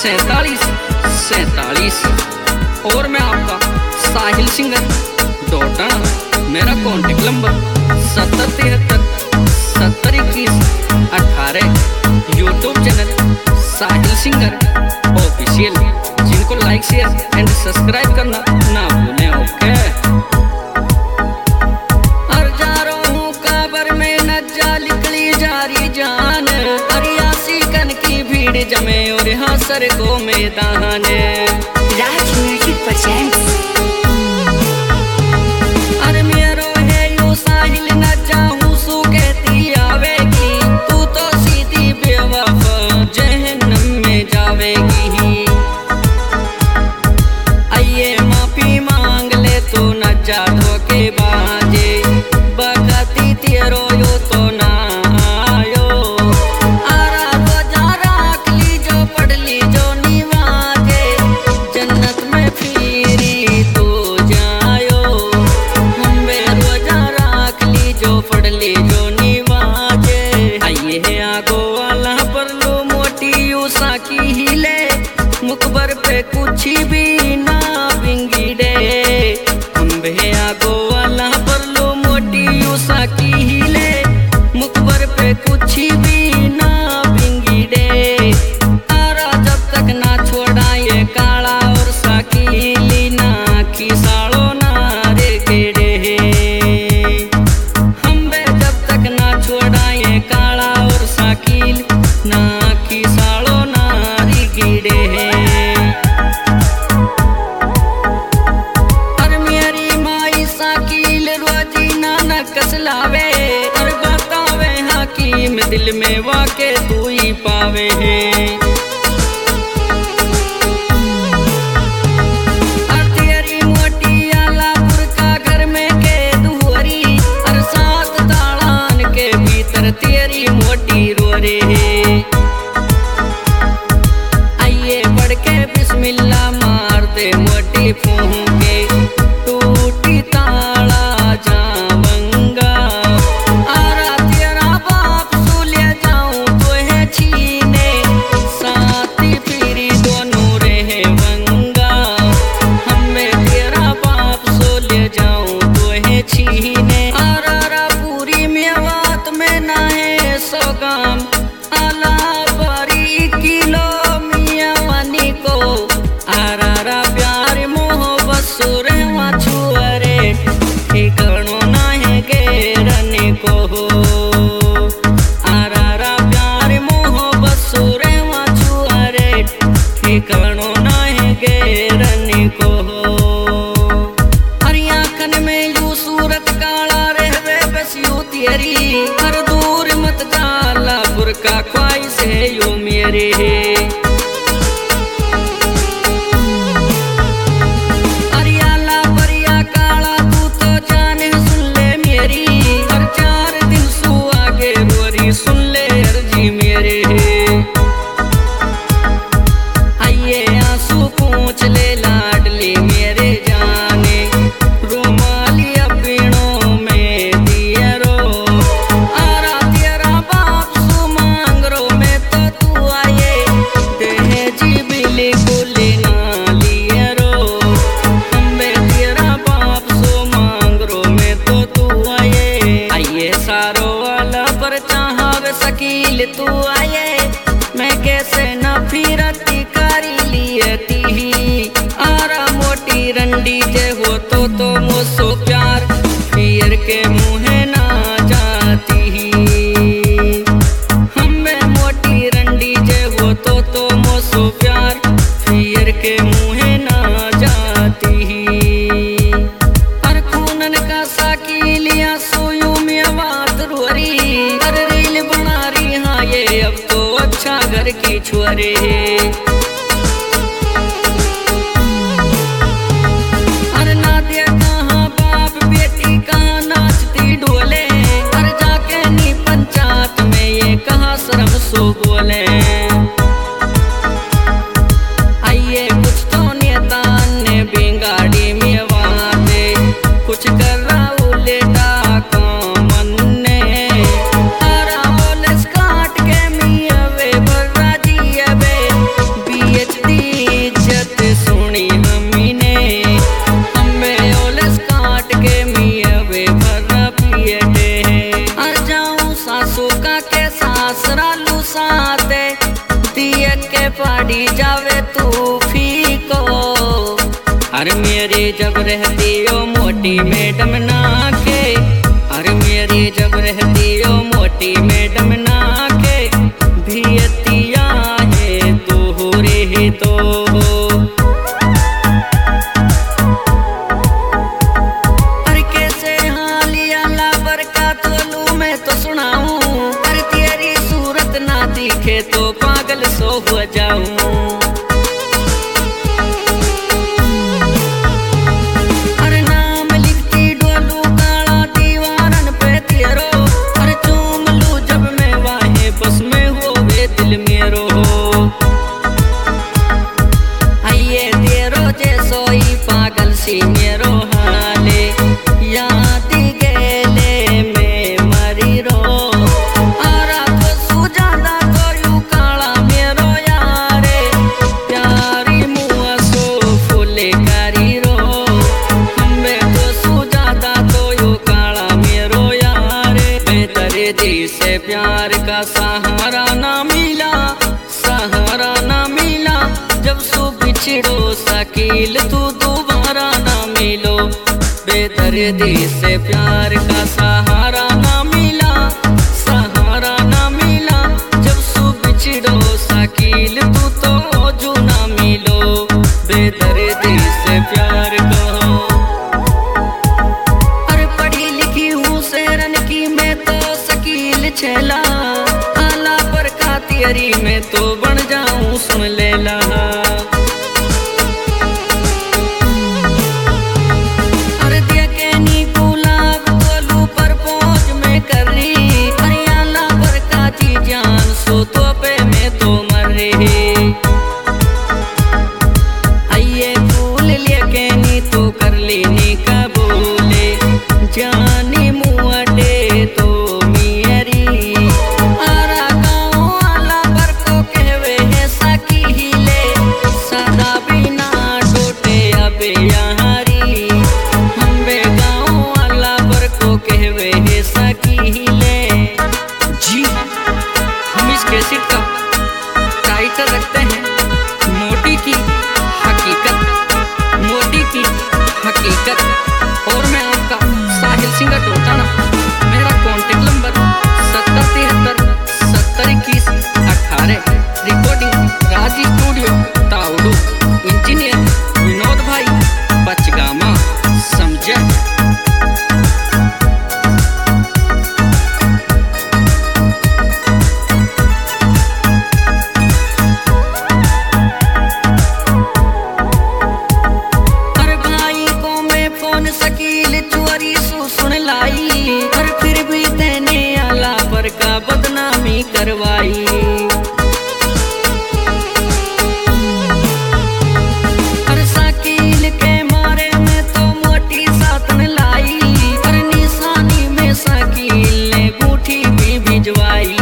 47 और मैं आपका साहिल सिंगर डोडा। मेरा contact number 7073 7021 18। YouTube channel Sahil singer official, जिनको लाइक शेयर एंड सब्सक्राइब करना ना भूलें। ओके। जमे और यहाँ सर को मैदान राज म्यूजिक प्रेजेंट्स। अरे मेरो है यो साहिल न चाहूं सू कहती आवेगी, तू तो सीधी बेवफा जहन्नम में जावेगी। आइए माफी मांग ले तो न जा धोखे बाजे, बकती तेरो यो तो ना आयो। जन्नत में फिरी अरे मेरी जब रहती हो मोटी मैडम ना के, अरे मेरी जब रहती हो मोटी मैडम ना के, भियतिया है तू रे तो। अरे कैसे हालिया लाबर का तोलू मैं तो सुनाऊं, अरे तेरी सूरत ना दिखे तो पागल सो हो जाऊं। मेरो हाले याद गेले में मरी रो, आरा तो सुजादा तो यू काला मेरो यारे, प्यारी मुआ सो फूले करी रो, हमें तो सुजादा तो यू काला मेरो यारे। बेदरे दी से प्यार का सहारा ना मिला, सहारा ना मिला, जब सो बिछड़ो शकील तू दोबारा ना मिलो। बेदर्दी से प्यार का सहारा ना मिला, सहारा ना मिला, जब सो बिछड़ो शकील तू तो जो ना मिलो। बेदर्दी से प्यार कहो। अरे पढ़ी लिखी हूँ शहरन की मैं तो शकील छेला, आला पर का तेरी में तो बन जाऊं सुन लेला। जानी मुआटे तो मियरी, आरा गाँव वाला पर को कहवे है सकी हिले, सदा बिना टोटे अबे यहारी, हम्बे गाँव वाला पर को कहवे है सकी हिले। जी हम इस कैसेट का टाइटल रखते हैं मोटी की हकीकत, मोटी की हकीकत। और मैं आपका साहिल सिंह टोटाना, मेरा contact number 7073702118। Recording Raj studio Taoru, engineer Vinod भाई बचगामा समझे। अरे भाई को मैं फोन शकील चोरी सुन लाई, पर फिर भी देने आला पर का बदनामी करवाई। हर शकील के मारे में तो मोटी सातन लाई, पर निशानी में शकील ने गूठी भी भिजवाई।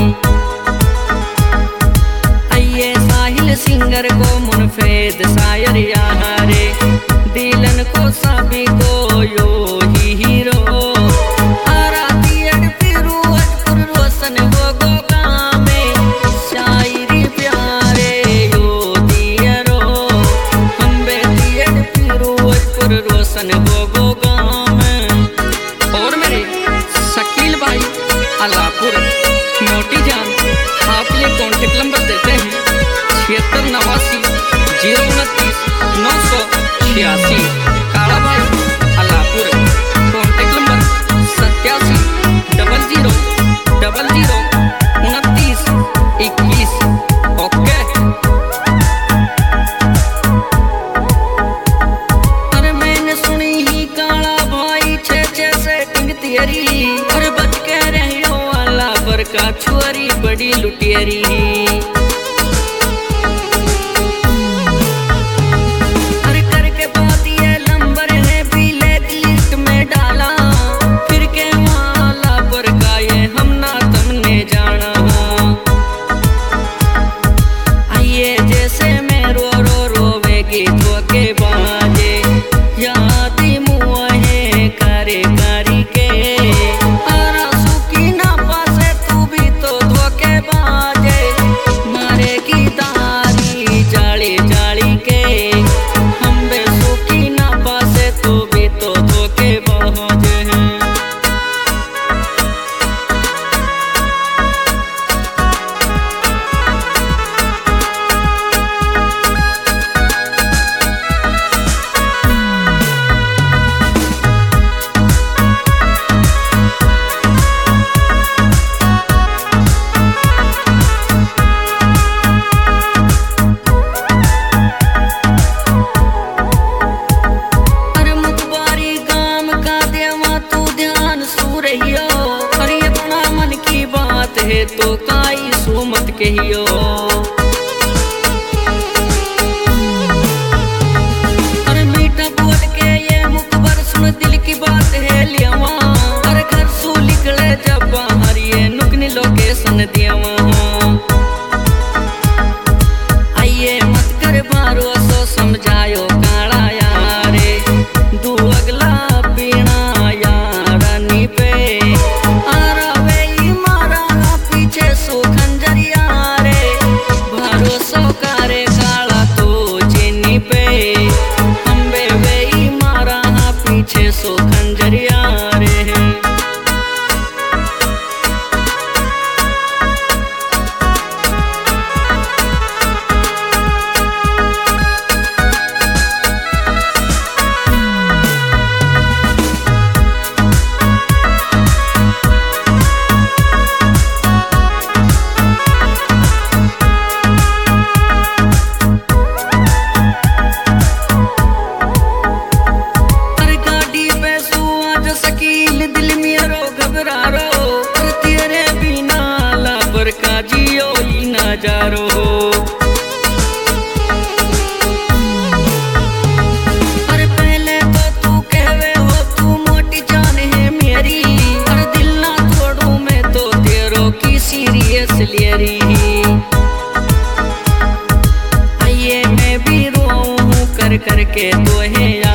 आइए साहिल सिंगर को मुनफेद शायर यारे, दिलन को सभी को यो ही हीरो, आरा दियड फिरोजपुर रोशन हो गो गामे, शायरी प्यारे यो दियरो, हम्बे दियड फिरोजपुर रोशन हो गो गामे। और मेरे शकील भाई अलापुर मोटी जान, आप ये कॉन्टेक्ट नंबर देते हैं 7689 029 986। काला भाई अलापुर। के तोहे